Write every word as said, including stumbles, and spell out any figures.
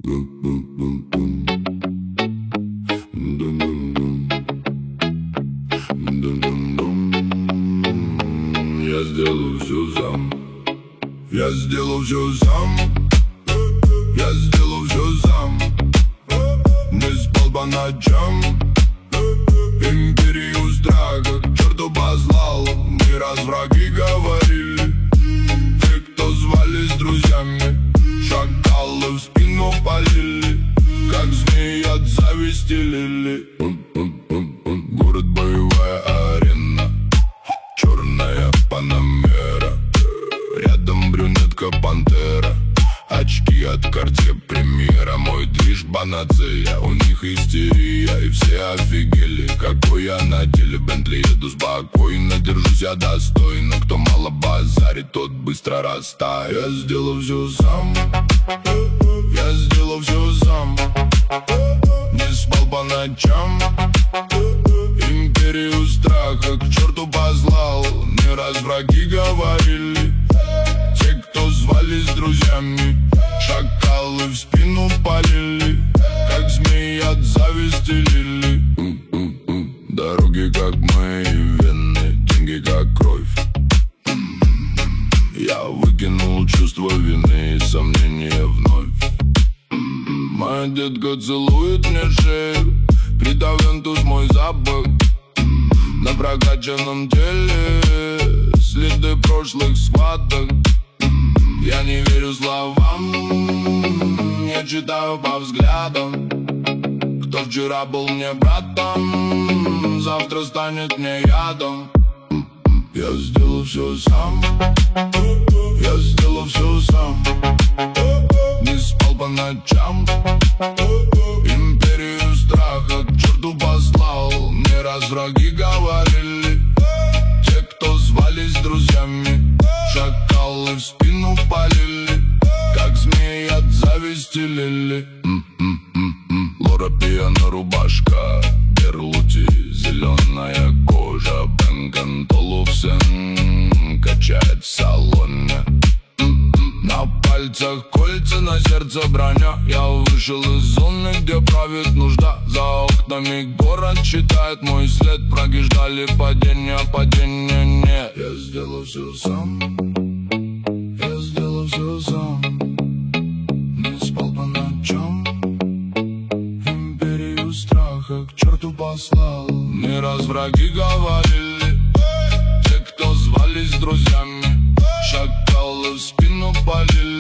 Я сделаю все сам. Я сделаю все сам. Я сделаю все сам. Не спал по ночам. Империю страха к черту послал. Не раз враги говорили. Те, кто звались друзьями, шакалы в спину полили, как змеи от зависти лили. Город, боевая арена, черная панамера, рядом брюнетка пантера, очки от Cartier премьера. Мой движ панацея, у них истерия, и все офигели, какой я на деле. Бентли еду спокойно, держусь я достойно. Кто мало базарит, тот быстро растает. Я сделал все сам. Я сделал все сам. Не спал по ночам. Империю страха к черту послал. Не раз враги говорили. Те, кто звались друзьями, шакалы в спину полили, как змеи от зависти лили. Дороги как мои вены, деньги как кровь. Я выкинул чувство вины и сомнения вновь. Моя детка целует мне шею, придав вентус мой запах. На прокачанном теле следы прошлых схваток. Я не верю словам, я читаю по взглядам. Кто вчера был мне братом, завтра станет мне ядом. Я сделал все сам. Я сделал все сам. Не спал по ночам. Империю страха к черту послал. Не раз враги говорили. Те, кто звались друзьями, шакалы в спину полили, как змеи от зависти лили. Лора пьяна рубашка, Берлути, зеленая кожа, Бенган Толувсен качает в салоне. На пальцах кольца, на сердце броня. Я вышел из зоны, где правит нужда. За окнами город читает мой след. Враги ждали падения, падения нет. Я сделал все сам. Я сделал все сам. Не спал по ночам. Империю страха к черту послал. Не раз враги говорили. Те, кто звались друзьями, шакалы в спину полили,